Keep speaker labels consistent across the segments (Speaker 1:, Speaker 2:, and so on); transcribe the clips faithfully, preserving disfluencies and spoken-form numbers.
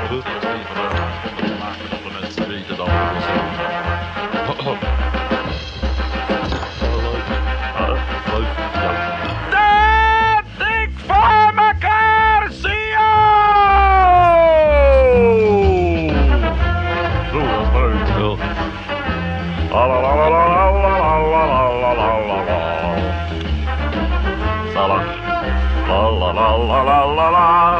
Speaker 1: Huh?
Speaker 2: Dat is even uh, maken dat de mensen weten dat we er zijn.
Speaker 1: Ja, leuk.
Speaker 2: Uh,
Speaker 1: Leuk.
Speaker 2: ja. De dik voor mekaar, zie je! Zo, dat is leuk.
Speaker 1: Ja.
Speaker 2: Zalig. La la la la la la la.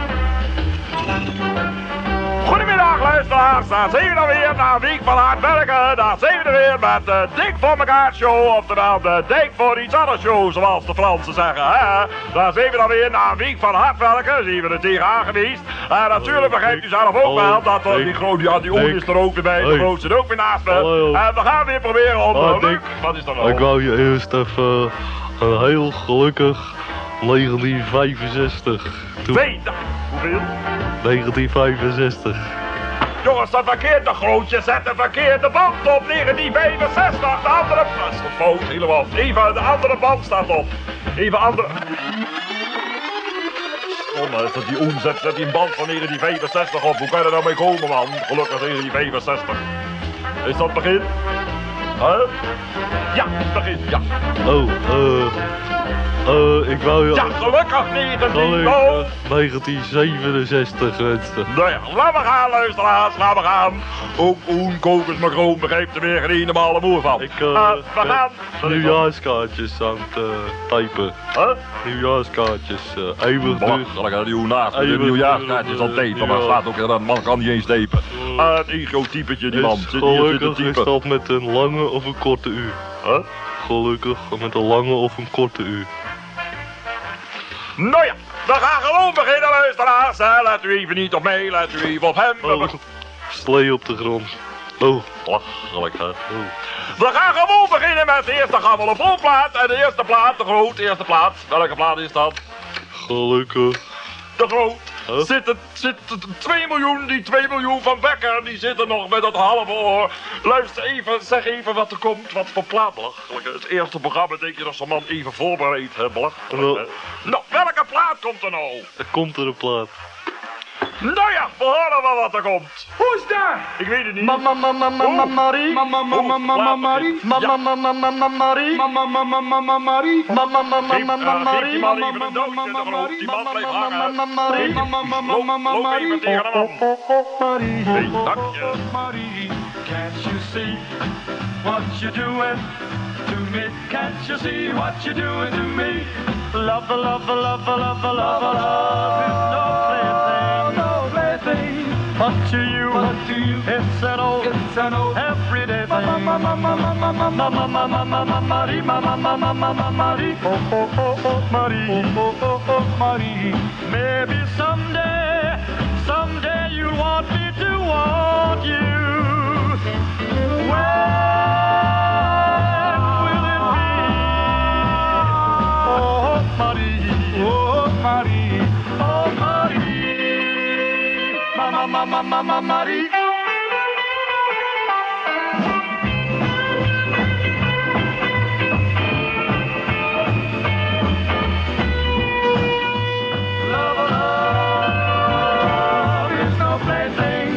Speaker 2: Goedemiddag luisteraars, daar zijn we dan weer na een week van hard werken. Daar zijn we er weer met de Dik voor mekaar show, oftewel de Dik voor iets anders show, zoals de Fransen zeggen. Hè? Daar zijn we dan weer na een week van hard werken, zien we er tegenaan geweest. En natuurlijk begrijpt u zelf ook wel dat uh, die groot, ja die olie is er ook weer bij, de groot zit ook weer naast me. En we gaan weer proberen om...
Speaker 1: Ah, Dick,
Speaker 2: wat is er nou?
Speaker 1: ik wou je eerst even een heel gelukkig negentien vijfenzestig. Toen...
Speaker 2: Nee, dat- hoeveel?
Speaker 1: negentien vijfenzestig.
Speaker 2: Jongens, dat verkeerd de grootje zet de verkeerde band op. negentien vijfenzestig, de andere... Dat is toch fout, helemaal. Even, de andere band staat op. Even andere... Oh, is dat die omzet, zet die een band van negentien vijfenzestig op. Hoe kan je er nou mee komen, man? Gelukkig negentien vijfenzestig. Is dat begin? Huh? Ja, begin, ja.
Speaker 1: Oh, eh... Uh, ik wou je...
Speaker 2: Ja, gelukkig negentien,
Speaker 1: uh,
Speaker 2: oh.
Speaker 1: negentien zevenenzestig wensen.
Speaker 2: Nou ja, laat maar gaan, luisteraars, laat maar gaan. Ook Oen, Kokos, Macroon begrijpt er weer geen normale moer van.
Speaker 1: Ik uh,
Speaker 2: uh, we gaan...
Speaker 1: nieuwjaarskaartjes aan het uh, typen.
Speaker 2: Huh?
Speaker 1: Nieuwjaarskaartjes, uh, eeuwig duur.
Speaker 2: Belachelijk, die hoe naast de
Speaker 1: Eeuwig
Speaker 2: nieuwjaarskaartjes
Speaker 1: duur,
Speaker 2: al typen, maar
Speaker 1: ja.
Speaker 2: slaat ook inderdaad, man kan niet eens typen. Uh, het ego-typetje, die man.
Speaker 1: Is,
Speaker 2: Zit hier zitten
Speaker 1: gelukkig is
Speaker 2: typen.
Speaker 1: dat met een lange of een korte uur.
Speaker 2: Huh?
Speaker 1: Gelukkig met een lange of een korte uur.
Speaker 2: Nou ja, we gaan gewoon beginnen, luisteraars. Hè. Let u even niet op mij, let u even op hem.
Speaker 1: Oh, slee op de grond. Oh,
Speaker 2: Lachelijk, hè.
Speaker 1: oh.
Speaker 2: We gaan gewoon beginnen met de eerste gammelenvolplaat. En de eerste plaat, de groot, de eerste plaat. Welke plaat is dat?
Speaker 1: Gelukkig.
Speaker 2: De groot.
Speaker 1: Huh?
Speaker 2: Zit het, zit het twee miljoen, die twee miljoen van Becker, die zitten nog met dat halve oor. Luister even, zeg even wat er komt, wat voor plaat belachelijk. Het eerste programma denk je dat zo'n man even voorbereid, hè, belachelijk.
Speaker 1: Wel.
Speaker 2: Hè? Nou, welke plaat komt er nou?
Speaker 1: Er komt er een plaat.
Speaker 2: Nou ja, we horen wel wat er komt.
Speaker 3: Hoe is daar?
Speaker 2: Ik weet het niet.
Speaker 3: Mama, mama, mama, Marie. Mama, mama, mama, Marie. Mama, mama, mama, Marie. Mama, mama, mama, Marie. Mama, mama,
Speaker 2: Geef,
Speaker 3: mama,
Speaker 2: uh, geef
Speaker 3: Marie.
Speaker 2: die man
Speaker 3: Mama,
Speaker 2: even een
Speaker 3: mama,
Speaker 2: doosje,
Speaker 3: mama,
Speaker 2: de groot.
Speaker 3: Marie.
Speaker 2: Die man
Speaker 3: Mama,
Speaker 2: blijft
Speaker 3: mama,
Speaker 2: hangen.
Speaker 3: mama, Marie.
Speaker 2: Geef.
Speaker 3: Mama, mama,
Speaker 2: Loop-
Speaker 3: mama,
Speaker 2: loop
Speaker 3: Marie.
Speaker 2: even tegen hem aan.
Speaker 3: Marie.
Speaker 2: Hey, dank je.
Speaker 3: Marie, can't you see what you're doing to me? Can't you see what you're doing to me? Love, love, love, love, love, love is no plaything, no plaything. But to you, but to you, it's an old, it's an old everyday thing. Mama, mama, mama, mama, mama, mama, mama, Marie, mama, mama, mama, Marie. Oh, oh, oh, oh, Marie, oh, oh, oh, Marie. Maybe someday, someday you'll want me to want you. When will it be? Oh, Marie, oh, Marie, oh, Marie. Mama, mama, mama, Marie. Love, love is no plaything.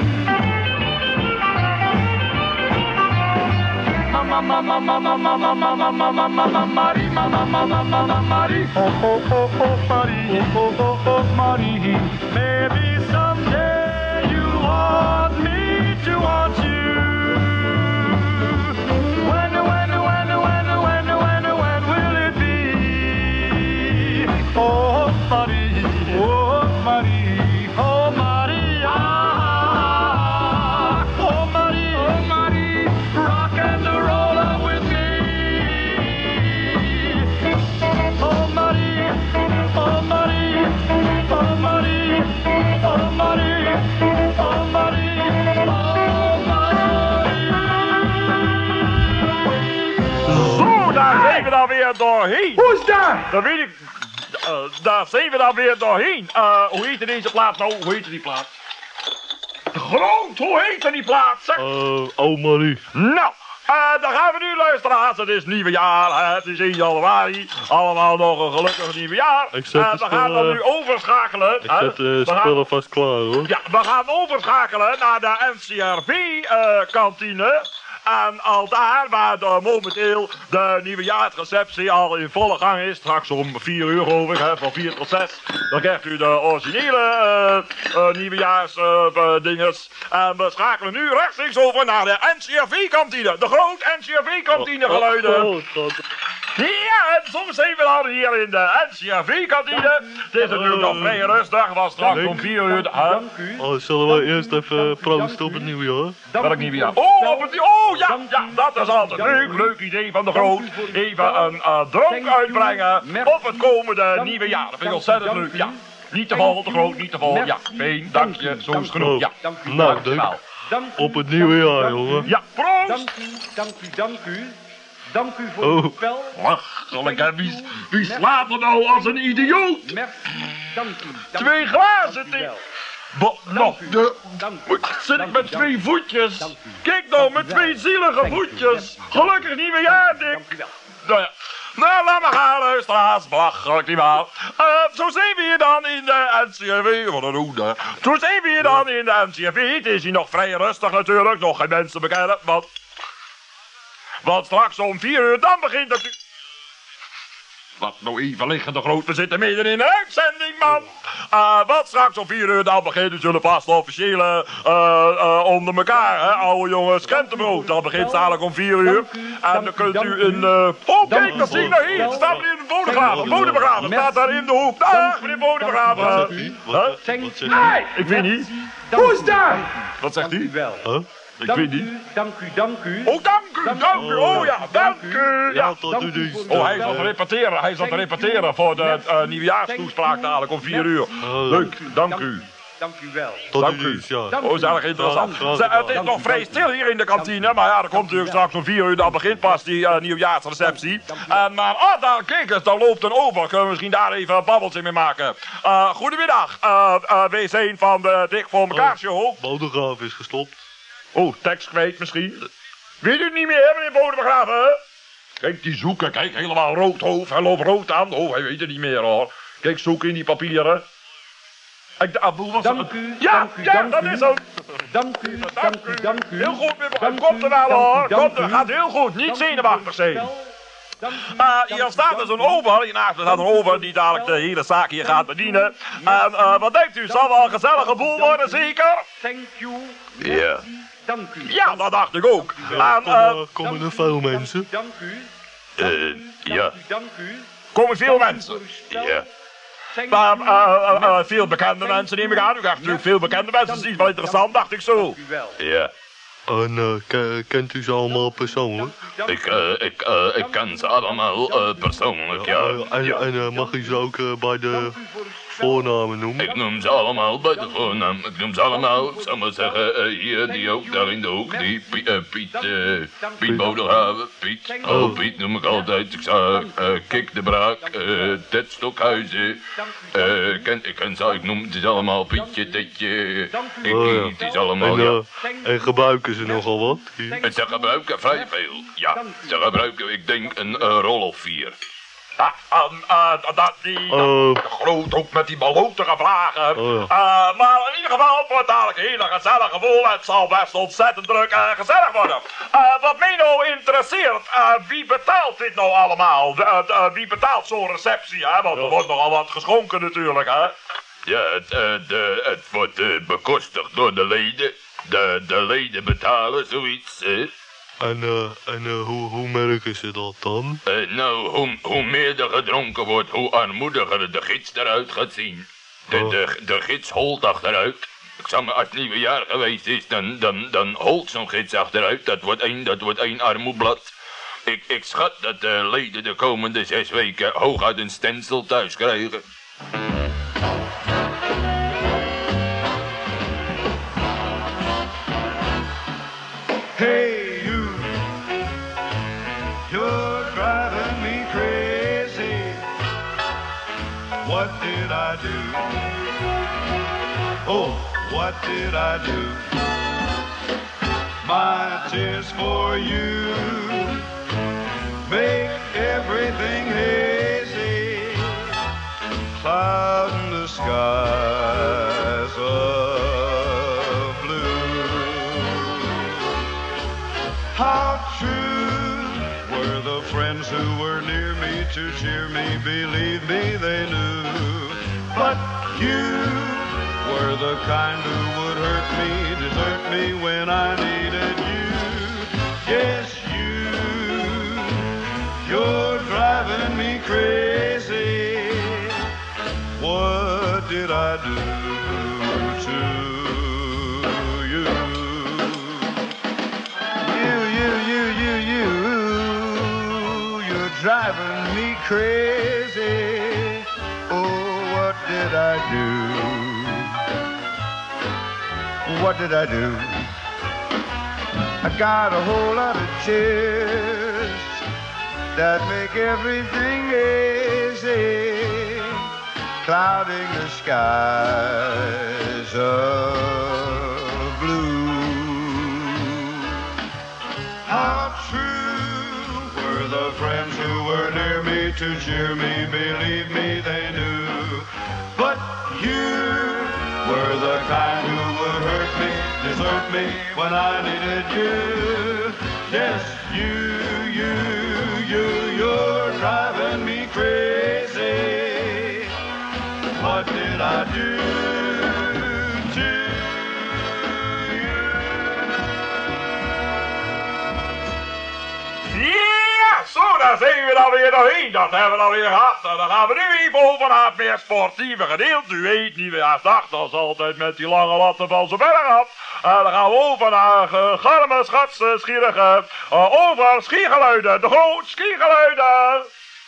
Speaker 3: Mama, mama, mama, mama, mama, mama, mama, Marie, mama, mama, mama, Marie. Oh, oh, oh, oh, Marie, oh, oh, oh, Marie. Maybe someday you want me to want you. When, when, when, when, when, when, when will it be? Oh, Marie, oh, Marie, oh, Marie, ah, oh, Marie, oh, Marie, rock and roll up with me. Oh, Marie, oh, Marie, oh, Marie, oh, Marie, oh, Marie, oh, Marie.
Speaker 2: Zo, daar zijn we dan weer doorheen.
Speaker 3: Hoe is daar?
Speaker 2: Dat weet ik. Uh, daar zijn we dan weer doorheen. Uh, hoe heette deze plaat nou? Hoe heette die plaat? Groot, hoe heette die plaat? Zeg.
Speaker 1: Uh, oh Marie.
Speaker 2: Nou, En dan gaan we nu luisteren. Het is nieuwe jaar, hè. Het is één januari. Allemaal nog een gelukkig nieuwe jaar.
Speaker 1: Ik zet
Speaker 2: En
Speaker 1: de
Speaker 2: we gaan dan
Speaker 1: spullen-
Speaker 2: nu overschakelen.
Speaker 1: Ik
Speaker 2: hè.
Speaker 1: zet de
Speaker 2: We gaan-
Speaker 1: spullen vast klaar hoor.
Speaker 2: Ja, we gaan overschakelen naar de N C R V-kantine. En al daar, waar de, momenteel de nieuwjaarsreceptie al in volle gang is, straks om vier uur geloof ik, hè, van vier tot zes, dan krijgt u de originele uh, uh, nieuwjaarsdinges. en we schakelen nu rechtstreeks over naar de N C R V-kantine. De grote N C R V-kantine geluiden.
Speaker 1: Oh, God.
Speaker 2: Ja, en soms zijn we dan hier in de N C R V-kantine. Het is natuurlijk nog vrij rustig, want straks om vier uur... Huh?
Speaker 3: Dank u.
Speaker 1: Oh, zullen we eerst even proosten op het nieuwe jaar?
Speaker 3: Dank
Speaker 2: Welk
Speaker 3: u
Speaker 2: nieuwe
Speaker 3: voor
Speaker 2: jaar?
Speaker 3: uw
Speaker 2: Oh,
Speaker 3: spel.
Speaker 2: op het, oh ja,
Speaker 3: Dank
Speaker 2: ja,
Speaker 3: u.
Speaker 2: dat is altijd
Speaker 3: Dank
Speaker 2: leuk.
Speaker 3: u.
Speaker 2: Leuk idee van de
Speaker 3: Dank
Speaker 2: Groot.
Speaker 3: u voor uw
Speaker 2: Even
Speaker 3: spel.
Speaker 2: een uh, dronk
Speaker 3: Thank you.
Speaker 2: uitbrengen
Speaker 3: Merci.
Speaker 2: op het komende
Speaker 3: Dank
Speaker 2: nieuwe
Speaker 3: u.
Speaker 2: jaar. Dat vind ik
Speaker 3: Dank
Speaker 2: ontzettend
Speaker 3: u.
Speaker 2: leuk,
Speaker 3: Dank
Speaker 2: ja.
Speaker 3: u.
Speaker 2: Niet te
Speaker 3: Thank
Speaker 2: vol, te
Speaker 3: you.
Speaker 2: groot, niet te vol. Ja,
Speaker 3: Merci.
Speaker 2: fijn,
Speaker 3: Dank
Speaker 2: dank je,
Speaker 3: u.
Speaker 2: zo
Speaker 3: Dank
Speaker 2: is
Speaker 3: u.
Speaker 2: genoeg. Ja.
Speaker 3: Dank u.
Speaker 1: Nou,
Speaker 3: Dank u
Speaker 1: Dick.
Speaker 3: wel. Dank u.
Speaker 1: Op het nieuwe jaar,
Speaker 3: Dank u.
Speaker 1: jongen.
Speaker 2: Ja, proost!
Speaker 3: Dank u, dank u, dank u. Dank u voor
Speaker 1: Oh.
Speaker 3: uw spel.
Speaker 2: Lachelijk, hè. Wie, wie slaapt er nou als een idioot?
Speaker 3: Merci. Dank u. Dank
Speaker 2: Twee
Speaker 3: u.
Speaker 2: glazen
Speaker 3: Dank u
Speaker 2: thee.
Speaker 3: wel.
Speaker 2: Bo- nog,
Speaker 3: u.
Speaker 2: de...
Speaker 3: Dank u.
Speaker 2: Zit ik
Speaker 3: Dank
Speaker 2: met
Speaker 3: u,
Speaker 2: twee
Speaker 3: dank u.
Speaker 2: voetjes?
Speaker 3: Dank u.
Speaker 2: Kijk nou,
Speaker 3: Dank
Speaker 2: met
Speaker 3: u
Speaker 2: twee
Speaker 3: wel.
Speaker 2: zielige
Speaker 3: Dank u.
Speaker 2: voetjes.
Speaker 3: Dank u.
Speaker 2: Gelukkig nieuwe jaar, Dick.
Speaker 3: Dank u wel.
Speaker 2: Nou ja. Nou, laat maar gaan, luisteraars. Belachelijk niet waar. Uh, zo zijn we hier dan in de N C R V. Wat een hoede. Zo zijn we hier dan in de N C R V. Het is hier nog vrij rustig natuurlijk. Nog geen mensen bekennen. Want, want straks om vier uur dan begint het... Laat nou even liggen, de Groot. We zitten midden in een uitzending, man. Uh, wat straks om vier uur dan begint. We zullen vast de officiële uh, uh, onder elkaar, hè, oude jongens, krentenbrood. Dat begint dadelijk om vier uur. En dan kunt u een... Uh... Oh, kijk, dat zie ik nou hier. Er staat meneer de Bodegraven. Bodegraven staat daar in de hoek. Dag, meneer Bodegraven.
Speaker 1: Wie?
Speaker 2: Huh?
Speaker 1: Wat, wat zegt u?
Speaker 2: Nee, ik weet niet.
Speaker 3: Dank
Speaker 2: Hoe
Speaker 3: u,
Speaker 2: is dat?
Speaker 3: dank u.
Speaker 2: Wat zegt
Speaker 3: Dank
Speaker 2: u?
Speaker 3: u wel.
Speaker 1: Huh?
Speaker 2: Ik
Speaker 3: Dank
Speaker 2: weet niet.
Speaker 3: u, dank u, dank u.
Speaker 2: Oh, dank u, dank u. Oh ja, dank u.
Speaker 1: Ja,
Speaker 2: Ja.
Speaker 1: tot
Speaker 3: dank
Speaker 1: u
Speaker 3: u
Speaker 1: dienst.
Speaker 3: voor uw
Speaker 2: Oh, hij is aan het repeteren. Hij is aan het repeteren voor de uh, nieuwjaarstoespraak dadelijk om vier uur. Leuk, dank u.
Speaker 3: Dank u wel.
Speaker 1: Tot
Speaker 2: Dank
Speaker 1: u
Speaker 2: u.
Speaker 1: dienst, ja.
Speaker 3: Dank
Speaker 2: Oh, is eigenlijk interessant.
Speaker 1: Dank u.
Speaker 2: Ze- Het is nog vrij stil hier in de kantine, maar ja, er komt natuurlijk straks om vier uur, dan begint pas die uh, nieuwjaarsreceptie. En maar, oh, daar, kijk eens, daar loopt een over. Kunnen we misschien daar even een babbeltje mee maken. Uh, goedemiddag, uh, uh, W C van de Dik voor elkaar show.
Speaker 1: Bodegraaf is gestopt.
Speaker 2: Oh, tekst kwijt misschien. Weet u het niet meer, meneer Bodebegraven? Kijk, die zoeken, kijk, helemaal rood hoofd. Hij loopt rood aan. Oh, hij weet het niet meer, hoor. Kijk, zoeken in die papieren. Ik, ah, hoe was
Speaker 3: Dank
Speaker 2: het?
Speaker 3: u,
Speaker 2: Ja,
Speaker 3: dank u,
Speaker 2: ja,
Speaker 3: dank
Speaker 2: dat
Speaker 3: u.
Speaker 2: is zo.
Speaker 3: Dank u, dank u, dank u.
Speaker 2: Heel goed, meneer
Speaker 3: Dank
Speaker 2: Komt er
Speaker 3: u,
Speaker 2: wel,
Speaker 3: dank u,
Speaker 2: hoor.
Speaker 3: dank
Speaker 2: Komt er,
Speaker 3: u.
Speaker 2: gaat heel goed. Niet
Speaker 3: Dank u
Speaker 2: zenuwachtig
Speaker 3: voor
Speaker 2: zijn.
Speaker 3: uw spel. Dank u,
Speaker 2: Uh,
Speaker 3: dank
Speaker 2: hier
Speaker 3: u,
Speaker 2: staat
Speaker 3: dank
Speaker 2: dus een
Speaker 3: u.
Speaker 2: over. Hiernaast staat een over die dadelijk de hele zaak hier gaat bedienen. En uh, wat denkt u? Het zal wel een gezellige boel worden, zeker?
Speaker 3: Thank you.
Speaker 1: Ja.
Speaker 3: Dank u.
Speaker 2: Ja, dat dacht ik ook. En, uh,
Speaker 1: Komen, komen er veel mensen?
Speaker 3: Dank u.
Speaker 1: Eh, ja.
Speaker 3: Dank u, dank u.
Speaker 2: komen veel mensen.
Speaker 3: Voor uw spel.
Speaker 1: Ja.
Speaker 3: Thank
Speaker 2: Maar
Speaker 3: you.
Speaker 2: uh, uh, uh, veel bekende mensen neem ik aan. U krijgt natuurlijk veel bekende mensen. Dat is iets wel interessant, dacht ik zo.
Speaker 3: Dank u wel.
Speaker 1: Ja. En uh, ke- kent u ze allemaal persoonlijk?
Speaker 3: Dank
Speaker 4: Ik,
Speaker 3: u.
Speaker 4: uh, ik, uh, ik ken ze allemaal uh, persoonlijk, ja.
Speaker 1: Uh, en
Speaker 4: ja.
Speaker 1: en uh, mag u ze ook uh, bij de
Speaker 3: Dank u voor uw spel.
Speaker 1: voornamen noemen?
Speaker 4: Ik noem ze allemaal bij de voornaam. Ik noem ze allemaal, ik zal maar zeggen, uh, hier, die ook daar in de hoek. Die Pie- uh, Piet, uh, Piet Bodegraven, Piet. Oh, Piet noem ik altijd. Ik zeg, uh, Kik de Braak, uh, Ted Stokhuizen. Uh, ken, ik ken ze, ik noem het is allemaal Pietje, Tetje, Kikkie,
Speaker 1: Oh, ja.
Speaker 4: het is allemaal,
Speaker 1: En,
Speaker 4: ja.
Speaker 1: uh, en gebruiken ze nogal wat?
Speaker 4: En ze gebruiken vrij veel, ja. Ze gebruiken, ik denk, een uh, rol of vier.
Speaker 2: Ja, en, uh, dat, die, dat,
Speaker 1: Oh.
Speaker 2: groot ook met die ballotige vragen.
Speaker 1: Oh, ja.
Speaker 2: Uh, maar in ieder geval, het wordt dadelijk een hele gezellige boel. Het zal best ontzettend druk en gezellig worden. Uh, wat mij nou interesseert, uh, wie betaalt dit nou allemaal? De, uh, de, wie betaalt zo'n receptie, hè? Want er wordt nogal wat geschonken natuurlijk, hè?
Speaker 4: Ja, het, uh, de, het wordt uh, bekostigd door de leden. De, de leden betalen zoiets, hè.
Speaker 1: En, uh, en uh, hoe, hoe merken ze dat dan?
Speaker 4: Uh, nou, hoe, hoe meer er gedronken wordt, hoe armoediger de gids eruit gaat zien. De,
Speaker 1: Oh.
Speaker 4: de, de gids holt achteruit. Ik zeg maar, als het nieuwe jaar geweest is, dan, dan, dan holt zo'n gids achteruit. Dat wordt één, dat wordt één armoeblad. Ik, ik schat dat de leden de komende zes weken hooguit een stencil thuis krijgen.
Speaker 3: Hey you, you're driving me crazy. What did I do? Oh, what did I do? my tears for you make everything hazy, cloud in the skies of blue. How true were the friends who were near me to cheer me, believe me they knew, but you were the kind who would hurt me, desert me when I needed you. Yes, you, you're driving me crazy. What did I do to you? You, you, you, you, you, you're driving me crazy. Oh, what did I do? What did I do? I got a whole lot of tears that make everything easy, clouding the skies of blue. How true were the friends who were near me to cheer me, believe me they knew, but you were the kind who would hurt me, desert me when I needed you. Yes, you, you, you, you're driving me crazy. What did I do to you?
Speaker 2: Ja, zo, daar zijn we dan weer doorheen. Dat hebben we dan weer gehad. En dan gaan we nu even over naar het meer sportieve gedeelte. U weet niet meer dag, dat is altijd met die lange latten van zijn berg af. En dan gaan we over naar uh, garme, schatsen, schierige, uh, over schiergeluiden. De groot schiergeluiden.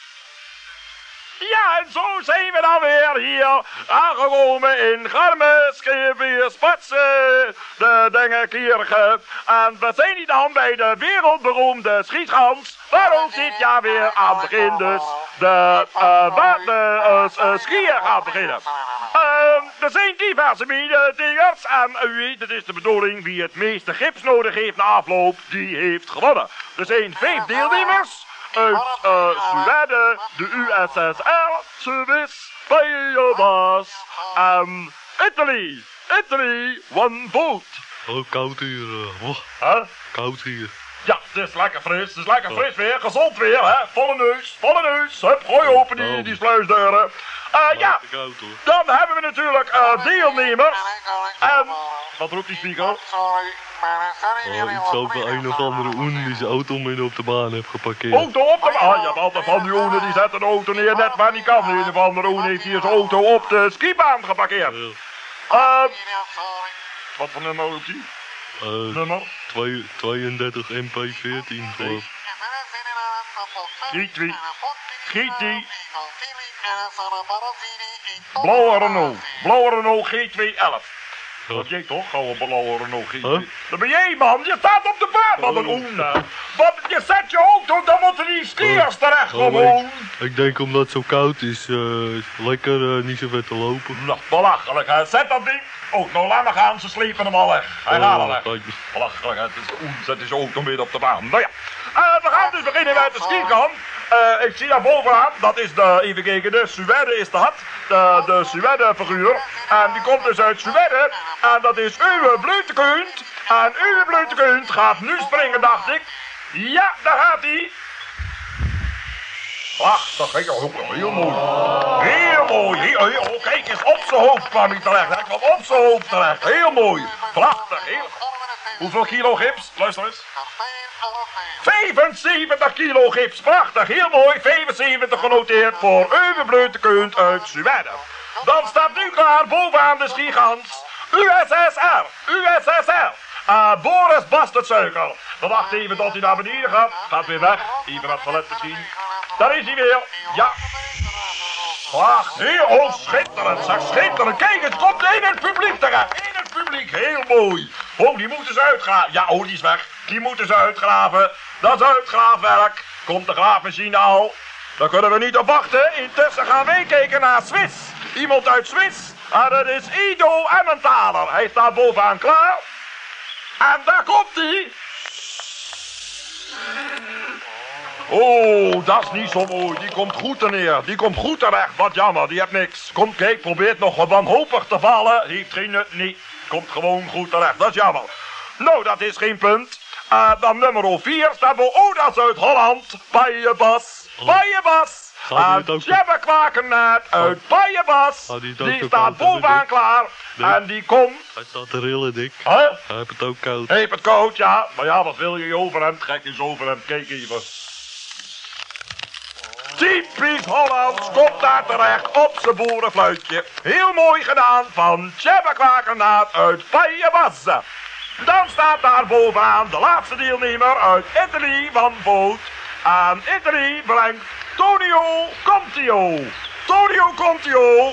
Speaker 2: Ja, en zo zijn we dan weer hier aangekomen in Garme, Scheveer, Spatsen, de Dengenkirche. En we zijn hier dan bij de wereldberoemde schietgans, waar ook dit jaar weer aan het begin dus de, uh, de uh, uh, skiën gaat beginnen. Uh, er zijn diverse mededingers en u weet, het is de bedoeling wie het meeste gips nodig heeft na afloop, die heeft gewonnen. Er zijn vijf deelnemers. Uit uh, Zweden, de U S S R, Swiss, Bahamas en Italy. Italy, one vote.
Speaker 1: Oh, koud hier. Uh, oh,
Speaker 2: huh?
Speaker 1: Koud hier.
Speaker 2: Ja, het is lekker fris, het is lekker fris weer, gezond weer, hè. Volle neus, volle neus. Hup, gooi open die, die sluisdeuren. Uh, ja, dan hebben we natuurlijk uh, deelnemers. En, wat roept die speaker?
Speaker 1: Oh, iets over een of andere oen die zijn auto midden op de baan heeft geparkeerd.
Speaker 2: Auto op de baan? Ah, je hebt altijd van die oenen die zetten de auto neer net waar die kan. Een of andere oen heeft hier zijn auto op de skibaan geparkeerd. Ja. Uh, wat voor nummer roept hij?
Speaker 1: Uh,
Speaker 2: nummer?
Speaker 1: tweeëndertig M P veertien geloof ik.
Speaker 2: Giet Giet Blauwe Renault. Blauwe Renault G tweehonderdelf. Dat ben jij toch? Gewoon een blauwe Renault G twee. Huh? Dat ben jij, man. Je staat op de baan. Wat een oen. Wat, je zet je auto, dan moeten die skiers terecht komen.
Speaker 1: Oh, ik, ik denk omdat het zo koud is, uh, lekker uh, niet zo ver te lopen.
Speaker 2: Nou, belachelijk. Hè. Zet dat ding. Oh, nou laat maar gaan. Ze slepen hem al weg. Hij gaat al weg. Belachelijk. Het is oen. Zet die auto midden op de baan. Nou ja. Uh, we gaan dus beginnen met de skikan. Uh, ik zie daar bovenaan, dat is de, even kijken, de Suède is dat, de, de Suède figuur. En die komt dus uit Suède. En dat is uw Bleutekund. En uw Bleutekund gaat nu springen, dacht ik. Ja, daar gaat hij. Ach, dat ging ook heel mooi. Heel mooi. Heel, heel, oh, kijk eens, op zijn hoofd kwam hij terecht. Hij kwam op zijn hoofd terecht. Heel mooi. Prachtig. Heel... Hoeveel kilo gips? Luister eens. vijfenzeventig kilo gips. Prachtig. Heel mooi. vijfenzeventig genoteerd voor uw Bleutekund uit Zweden. Dan staat nu klaar bovenaan de skigans U S S R. U S S R. Uh, Boris Bastardsuiker. We wachten even tot hij naar beneden gaat. Gaat weer weg. Even het toilet misschien. Daar is hij weer. Ja. Ach, heel schitterend. Zeg, schitterend. Kijk, het komt in het publiek terecht. In het publiek. Heel mooi. Oh, die moeten ze uitgraven. Ja, oh, die is weg. Die moeten ze uitgraven. Dat is uitgraafwerk. Komt de graafmachine al. Daar kunnen we niet op wachten. Intussen gaan wij kijken naar Swiss. Iemand uit Swiss. Ah, dat is Ido Emmentaler. Hij staat bovenaan klaar. En daar komt hij. Oh, dat is niet zo mooi. Die komt goed er neer. Die komt goed terecht. Wat jammer, die heeft niks. Kom, kijk, probeert nog wat wanhopig te vallen. Heeft geen nut, niet. Komt gewoon goed terecht. Dat is jammer. Nou, dat is geen punt. Uh, dan nummer vier staat bij... Oh, dat is uit Holland. Paienbas. Paienbas. En Jebbe Kwakernet uit Paienbas. Die staat bovenaan klaar. En die komt...
Speaker 1: Hij staat er heel dik.
Speaker 2: Huh?
Speaker 1: Hij heeft het ook koud.
Speaker 2: Hij heeft het koud, ja. Maar ja, wat wil je je overhemd? Gek is overhemd. Kijk even. Typisch Hollands, komt daar terecht op zijn boerenfluitje. Heel mooi gedaan van Jebbe Kwakernet uit Paienbas. Dan staat daar bovenaan de laatste deelnemer uit Italy van Boot. En Italy brengt Tonio Contio. Tonio Contio.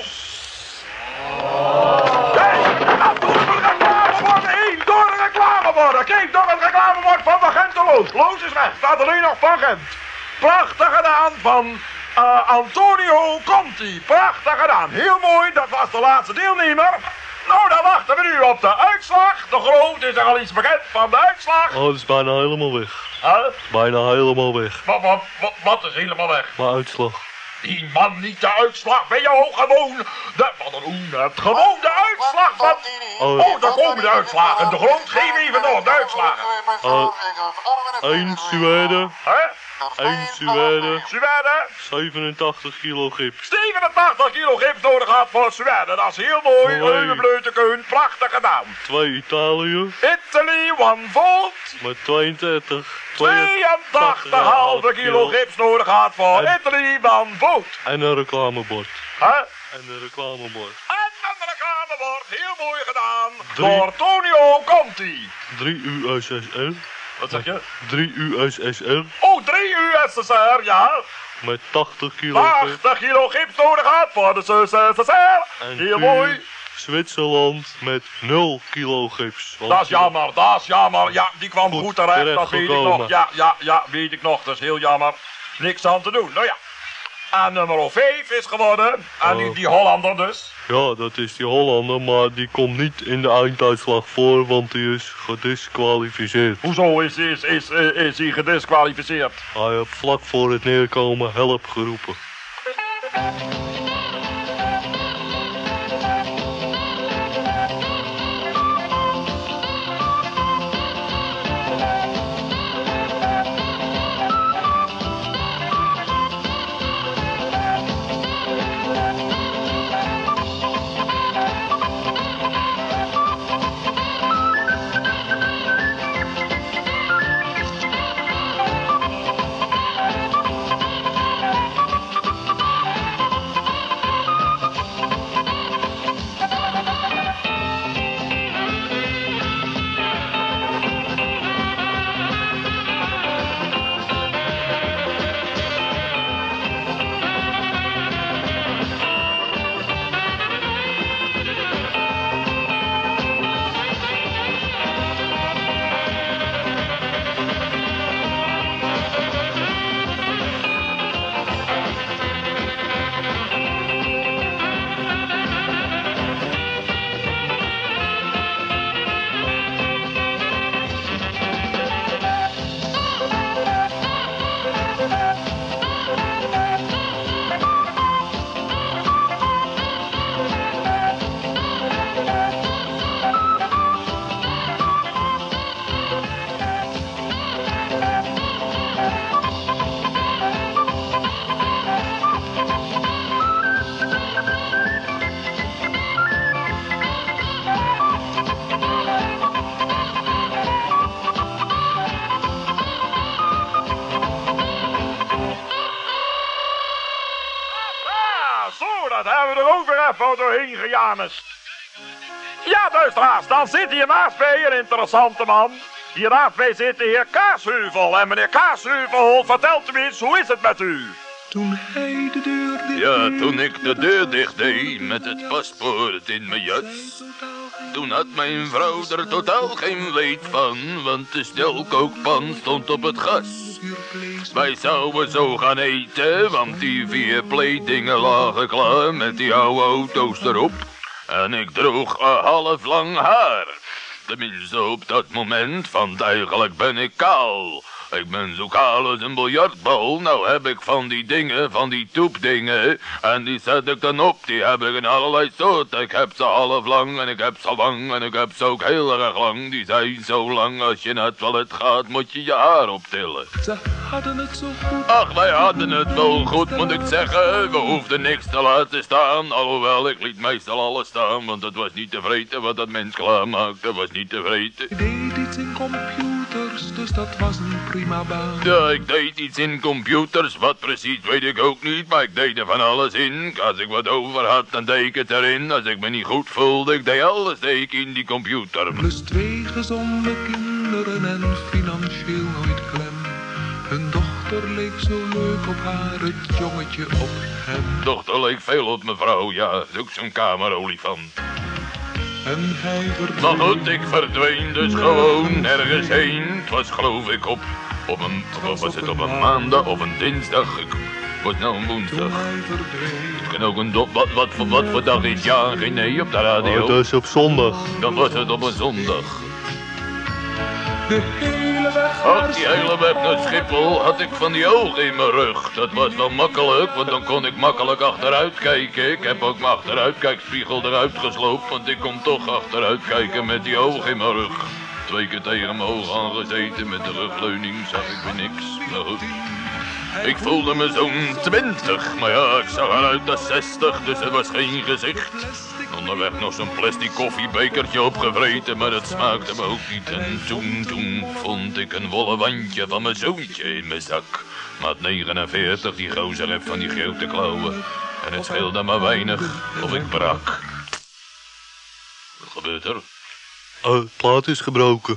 Speaker 2: Kijk, dat door een reclamebord heen. Door een reclamebord. Kijk, door het reclamebord van de Genteloos. Loos is weg, staat alleen nog van Gent. Prachtig gedaan van uh, Antonio Conti. Prachtig gedaan. Heel mooi, dat was de laatste deelnemer. Nou, dan wachten we nu op de uitslag. De Groot is er al iets bekend van de uitslag.
Speaker 1: Oh, dat is bijna helemaal weg.
Speaker 2: Huh?
Speaker 1: Bijna helemaal weg.
Speaker 2: Wat, wat, wat, wat is helemaal weg?
Speaker 1: Maar uitslag.
Speaker 2: Die man niet de uitslag, ben je ook gewoon... De, wat een oenet. Gewoon de uitslag van...
Speaker 1: Oh,
Speaker 2: Oh, daar komen de uitslagen. De Groot, geef even door de uitslagen.
Speaker 1: Uh, één Zweden.
Speaker 2: Hè?
Speaker 1: één Zweden.
Speaker 2: Zweden.
Speaker 1: zevenentachtig kilo gips.
Speaker 2: zevenentachtig kilo gips nodig had voor Zweden. Dat is heel mooi.
Speaker 1: Mooi.
Speaker 2: Leuvenbleutekeun. Prachtig gedaan.
Speaker 1: Twee Italië.
Speaker 2: Italy one volt.
Speaker 1: Met tweeëndertig.
Speaker 2: tweeëntachtig komma vijf kilo gips nodig had voor
Speaker 1: En-
Speaker 2: Italy one volt.
Speaker 1: En een reclamebord.
Speaker 2: Hè?
Speaker 1: En een reclamebord.
Speaker 2: En een reclamebord. Heel mooi gedaan.
Speaker 1: Drie.
Speaker 2: Door Tonio Conti.
Speaker 1: drie U S S R.
Speaker 2: Wat zeg je?
Speaker 1: drie U S S R.
Speaker 2: Oh, drie U S S R, ja.
Speaker 1: Met tachtig kilo gips.
Speaker 2: tachtig kilo gips nodig had voor de U S S R.
Speaker 1: En
Speaker 2: Heel
Speaker 1: vier
Speaker 2: mooi.
Speaker 1: Zwitserland met nul kilo gips. Want
Speaker 2: Dat is jammer, dat is jammer. Ja, die kwam goed,
Speaker 1: Goed
Speaker 2: terecht,
Speaker 1: terecht
Speaker 2: dat weet ik
Speaker 1: gekomen.
Speaker 2: nog. Ja, ja, ja, weet ik nog. Dat is heel jammer. Niks aan te doen. Nou ja. En nummer vijf is geworden. En die,
Speaker 1: Oh.
Speaker 2: die Hollander dus.
Speaker 1: Ja, dat is die Hollander, maar die komt niet in de einduitslag voor, want die is gedisqualificeerd.
Speaker 2: Hoezo is, is, is, is, is hij gedisqualificeerd?
Speaker 1: Hij heeft vlak voor het neerkomen help geroepen.
Speaker 2: Zo, dat hebben we er ook weer even doorheen gejanest. Ja, luisteraars, dan zit hier naast mij een interessante man. Hier naast mij zit de heer Kaasheuvel. En meneer Kaasheuvel, vertelt u eens, hoe is het met u?
Speaker 5: Toen hij de deur dicht
Speaker 4: Ja,
Speaker 5: deed,
Speaker 4: toen ik de deur dicht deed met het paspoort in mijn jas. Toen had mijn vrouw er totaal geen weet van, want de stelkookpan stond op het gas. Wij zouden zo gaan eten, want die vier playdingen lagen klaar met die oude auto's erop. En ik droeg een half lang haar. tenminste op dat moment, want eigenlijk ben ik kaal. Ik ben zo kaal als een biljartbal. Nou heb ik van die dingen, van die toepdingen. En die zet ik dan op. Die heb ik in allerlei soorten. Ik heb ze half lang en ik heb ze lang en ik heb ze ook heel erg lang. Die zijn zo lang als je naar het toilet gaat moet je je haar optillen.
Speaker 5: Ze hadden het zo goed.
Speaker 4: Ach, wij hadden het wel goed moet ik zeggen. We hoefden niks te laten staan. Alhoewel, ik liet meestal alles staan. Want het was niet te vreten wat dat mens klaarmaakte. Was niet te vreten.
Speaker 5: Ik deed iets in computers, dus dat was een prima baan.
Speaker 4: Ja, ik deed iets in computers, wat precies weet ik ook niet, maar ik deed er van alles in. Als ik wat over had, dan deed ik het erin. Als ik me niet goed voelde, ik deed alles deed ik in die computer.
Speaker 5: Plus twee gezonde kinderen en financieel nooit klem. Hun dochter leek zo leuk op haar, het jongetje op hem.
Speaker 4: Dochter leek veel op mevrouw, ja, is ook zo'n kamerolifant.
Speaker 5: En hij verdween.
Speaker 4: Maar goed, ik verdween dus gewoon nergens heen. Het was geloof ik op, op een, of was het op een maandag of een dinsdag? Ik was nou een woensdag.
Speaker 5: Toen hij verdween.
Speaker 4: Het kan ook een do wat, wat, voor, wat voor dag is ja geen nee op de radio?
Speaker 1: Oh, dat is op zondag.
Speaker 4: Dan was het op een zondag.
Speaker 5: De hele weg
Speaker 4: Ach,
Speaker 5: naar
Speaker 4: die hele weg naar Schiphol had ik van die ogen in mijn rug. Dat was wel makkelijk, want dan kon ik makkelijk achteruit kijken. Ik heb ook mijn achteruitkijkspiegel eruit gesloopt, want ik kon toch achteruit kijken met die ogen in mijn rug. Twee keer tegen mijn ogen aangezeten met de rugleuning, zag ik weer niks. Maar goed. Ik voelde me zo'n twintig, maar ja, ik zag eruit als zestig, dus er was geen gezicht. Onderweg nog zo'n plastic koffiebekertje opgevreten, maar dat smaakte me ook niet. En toen, toen vond ik een wollen wandje van mijn zoontje in mijn zak. Maat negenenveertig, die gozer heeft van die grote klauwen. En het scheelde maar weinig of ik brak. Wat gebeurt er?
Speaker 1: Oh, het plaat is gebroken.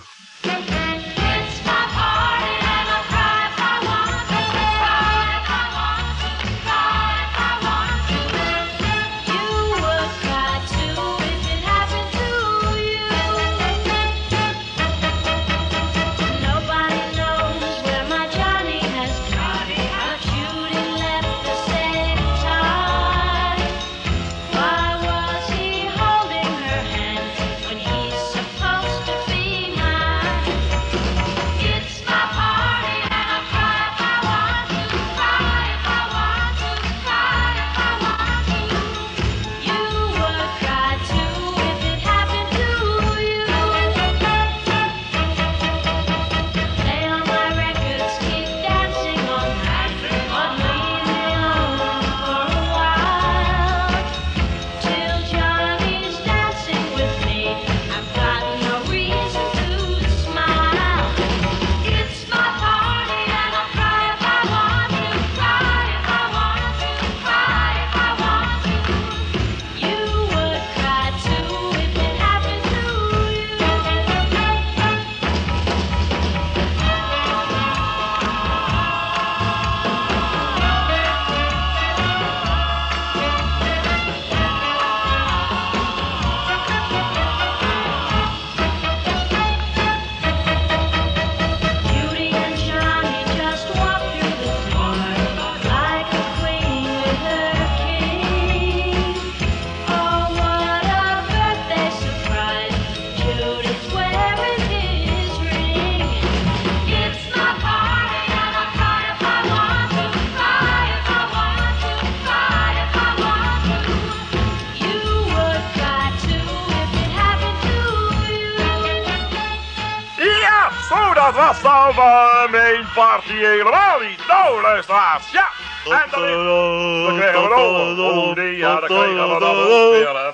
Speaker 2: Dat was nou van mijn party helemaal niet. Nou, luisteraars, ja. En dan, dan krijgen we nog. Oh nee, ja, dan krijgen we dan ook weer.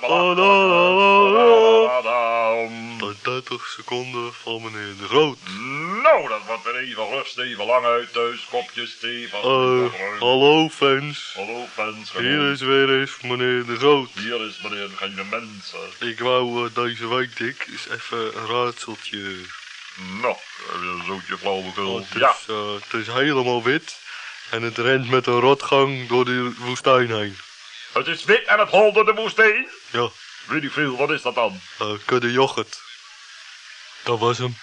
Speaker 1: dertig seconden van meneer De Groot.
Speaker 2: Nou, dat wordt weer even rust, even lang uit thuis. Kopjes thee van...
Speaker 1: Uh, hallo fans.
Speaker 2: Hallo fans.
Speaker 1: Hier is weer eens meneer De Groot.
Speaker 2: Hier is meneer geen mensen.
Speaker 1: Ik wou uh, deze week, Dick, eens even een raadseltje.
Speaker 2: Nou, weer een zootje flauwekul.
Speaker 1: Het is,
Speaker 2: Ja.
Speaker 1: uh, het is helemaal wit en het rent met een rotgang door de woestijn heen.
Speaker 2: Het is wit en het holt door de woestijn.
Speaker 1: Ja,
Speaker 2: Weet ik veel, wat is dat dan?
Speaker 1: uh, kudde yoghurt. Dat was hem.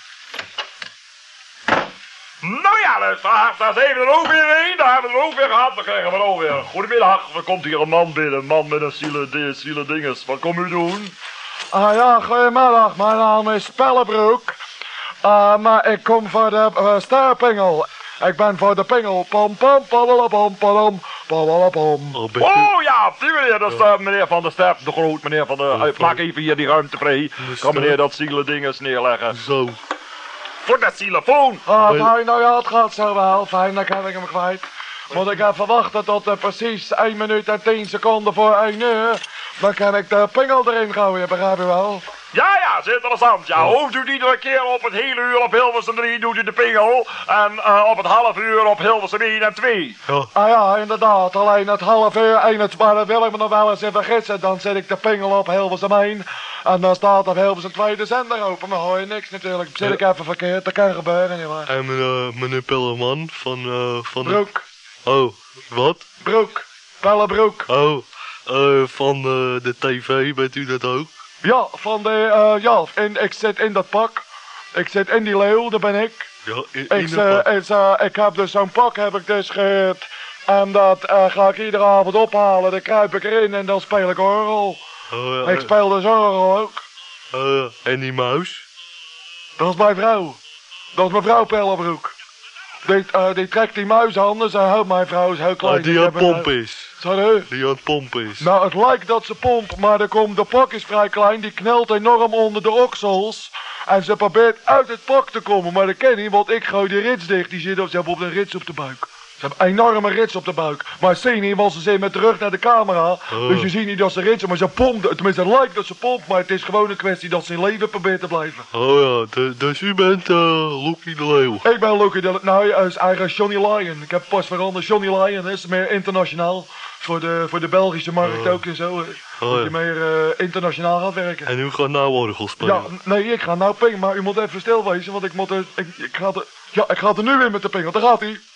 Speaker 2: Nou ja, luisteraars, daar zijn we er ook weer heen. Daar hebben we er ook weer gehad. Dan krijgen we er ook weer. Goedemiddag, er komt hier een man binnen. Een man met een ziele, ziele dinges. Wat kom u doen?
Speaker 6: Ah ja, goedemiddag. Mijn naam is Pellebroek. Uh, maar ik kom voor de uh, sterpingel. Ik ben voor de pingel. Pom pom pom pom pom pom.
Speaker 1: Oh, bent u-
Speaker 2: Oh ja, die meneer, dat is uh, meneer van de Step, de groot meneer van de...
Speaker 1: Oh,
Speaker 2: Uh, maak even hier die ruimte vrij. Kan meneer
Speaker 1: Step.
Speaker 2: dat ziele dinges neerleggen.
Speaker 1: Zo.
Speaker 2: Voor dat telefoon.
Speaker 6: Ah,
Speaker 1: Ben-
Speaker 6: fijn, nou ja, het gaat zo wel. Fijn, dan kan ik hem kwijt. Moet ik even wachten tot uh, precies één minuut en tien seconden voor één uur. Dan kan ik de pingel erin gooien, begrijp je wel?
Speaker 2: Ja, ja, dat is interessant. Ja, hoeft u iedere keer op het hele uur op Hilversum drie doet u de pingel. En uh, op het half uur op Hilversum één en twee.
Speaker 1: Ja.
Speaker 6: Ah ja, inderdaad. Alleen het half uur, één het maar dat wil ik me nog wel eens even gissen. Dan zet ik de pingel op Hilversum één. En dan staat op Hilversum twee de zender open. Maar hoor je niks natuurlijk. Zit ik even verkeerd, dat kan gebeuren, nietwaar.
Speaker 1: En meneer, meneer Pellerman van, uh, van de...
Speaker 6: Broek,
Speaker 1: Oh, wat?
Speaker 6: broek, Pellebroek.
Speaker 1: Oh, uh, van uh, de tv, bent u dat ook?
Speaker 6: Ja, van de, uh, ja, in, ik zit in dat pak. Ik zit in die leeuw, daar ben ik.
Speaker 1: Ja, in, in
Speaker 6: Ik,
Speaker 1: de
Speaker 6: uh,
Speaker 1: pak.
Speaker 6: is, uh, ik heb dus zo'n pak, heb ik dus gehuurd. En dat uh, ga ik iedere avond ophalen. Dan kruip ik erin en dan speel ik orgel.
Speaker 1: Oh, ja,
Speaker 6: Ik speel dus orgel ook.
Speaker 1: uh, uh, en die muis?
Speaker 6: Dat is mijn vrouw. Dat is mevrouw Pellebroek. Die, uh, die trekt die muis anders en houdt mijn vrouw is heel klein.
Speaker 1: Ah, die aan het
Speaker 6: heb een,
Speaker 1: pompen
Speaker 6: uh,
Speaker 1: is.
Speaker 6: Sorry?
Speaker 1: Die aan het pompen is.
Speaker 6: Nou, het lijkt dat ze pompt, maar er komt, de pak is vrij klein. Die knelt enorm onder de oksels. En ze probeert uit het pak te komen, maar dat kan niet, want ik gooi die rits dicht. Die zit op, ze hebben op een rits op de buik. Ze hebben een enorme rits op de buik. Maar zie je niet, want ze zit met de rug naar de camera.
Speaker 1: Oh.
Speaker 6: Dus je ziet niet dat ze ritsen, maar ze pompt. Tenminste, het lijkt dat ze pompt, maar het is gewoon een kwestie dat ze in leven probeert te blijven.
Speaker 1: Oh ja, de- dus u bent uh, Loekie de Leeuw.
Speaker 6: Ik ben Lucky de... Nou, hij is eigenlijk Johnny Lion. Ik heb pas veranderd. Johnny Lion is meer internationaal. Voor de, voor de Belgische markt
Speaker 1: Oh.
Speaker 6: ook en zo. hè.
Speaker 1: Oh,
Speaker 6: dat
Speaker 1: ja.
Speaker 6: je meer uh, internationaal gaat werken.
Speaker 1: En u gaat nou orgel spelen.
Speaker 6: Ja, nee, ik ga nou pingen, maar u moet even stil wezen, want ik moet er... Ik, ik, ga er ja, ik ga er nu in met de pingel. Daar gaat hij.